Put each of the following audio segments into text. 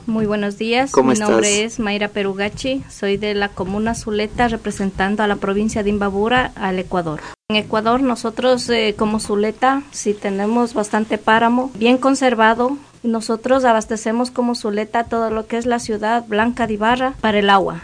Muy buenos días, ¿Cómo mi estás? nombre es Mayra Perugachi, soy de la comuna Zuleta representando a la provincia de Imbabura al Ecuador. En Ecuador nosotros como Zuleta sí tenemos bastante páramo, bien conservado. Nosotros abastecemos como Zuleta todo lo que es la ciudad Blanca de Ibarra para el agua.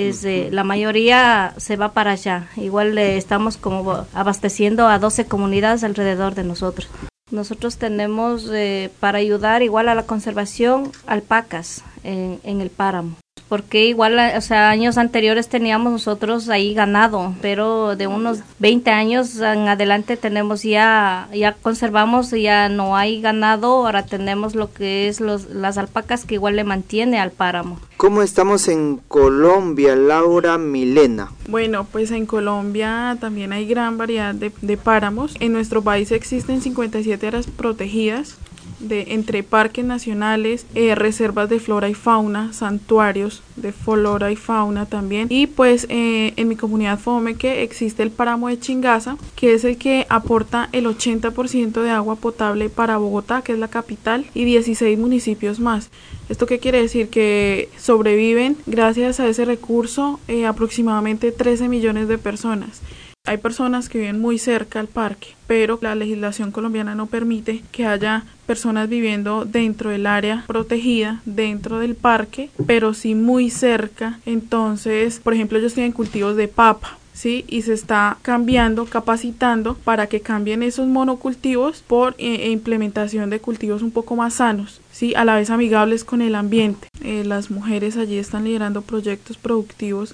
La mayoría se va para allá, igual estamos como abasteciendo a 12 comunidades alrededor de nosotros. Nosotros tenemos para ayudar igual a la conservación alpacas en el páramo. Porque igual, o sea, años anteriores teníamos nosotros ahí ganado, pero de unos 20 años en adelante tenemos ya conservamos, ya no hay ganado, ahora tenemos lo que es las alpacas que igual le mantiene al páramo. ¿Cómo estamos en Colombia, Laura Milena? Bueno, pues en Colombia también hay gran variedad de páramos. En nuestro país existen 57 áreas protegidas entre parques nacionales, reservas de flora y fauna, santuarios de flora y fauna también. Y pues en mi comunidad Fomeque existe el páramo de Chingaza, que es el que aporta el 80% de agua potable para Bogotá, que es la capital, y 16 municipios más. ¿Esto qué quiere decir? Que sobreviven gracias a ese recurso aproximadamente 13 millones de personas. Hay personas que viven muy cerca al parque, pero la legislación colombiana no permite que haya personas viviendo dentro del área protegida, dentro del parque, pero sí muy cerca. Entonces, por ejemplo, ellos tienen cultivos de papa, ¿sí? Y se está cambiando, capacitando para que cambien esos monocultivos por implementación de cultivos un poco más sanos, ¿sí? A la vez amigables con el ambiente. Las mujeres allí están liderando proyectos productivos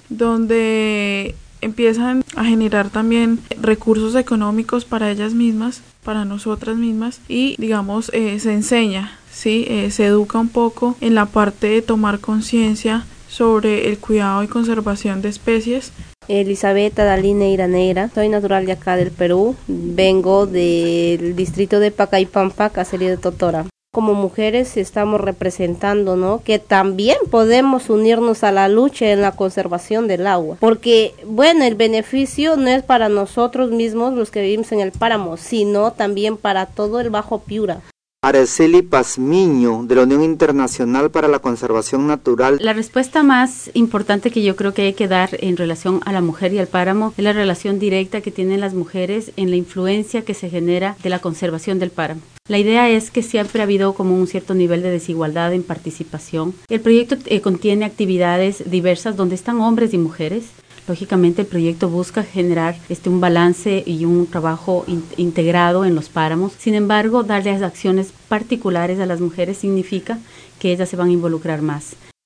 donde empiezan a generar también recursos económicos para ellas mismas, para nosotras mismas, y digamos se enseña, ¿sí? Se educa un poco en la parte de tomar conciencia sobre el cuidado y conservación de especies. Elizabeth Adalina Iraneira, soy natural de acá del Perú, vengo del distrito de Pacaypampa, caserío de Totora. Como mujeres estamos representando, ¿no?, que también podemos unirnos a la lucha en la conservación del agua, porque bueno, el beneficio no es para nosotros mismos los que vivimos en el páramo, sino también para todo el Bajo Piura. Araceli Pazmiño, de la Unión Internacional para la Conservación Natural. La respuesta más importante que yo creo que hay que dar en relación a la mujer y al páramo es la relación directa que tienen las mujeres en la influencia que se genera de la conservación del páramo. La idea es que siempre ha habido como un cierto nivel de desigualdad en participación. El proyecto contiene actividades diversas donde están hombres y mujeres. Lógicamente el proyecto busca generar un balance y un trabajo integrado en los páramos. Sin embargo, darle acciones particulares a las mujeres significa que ellas se van a involucrar más.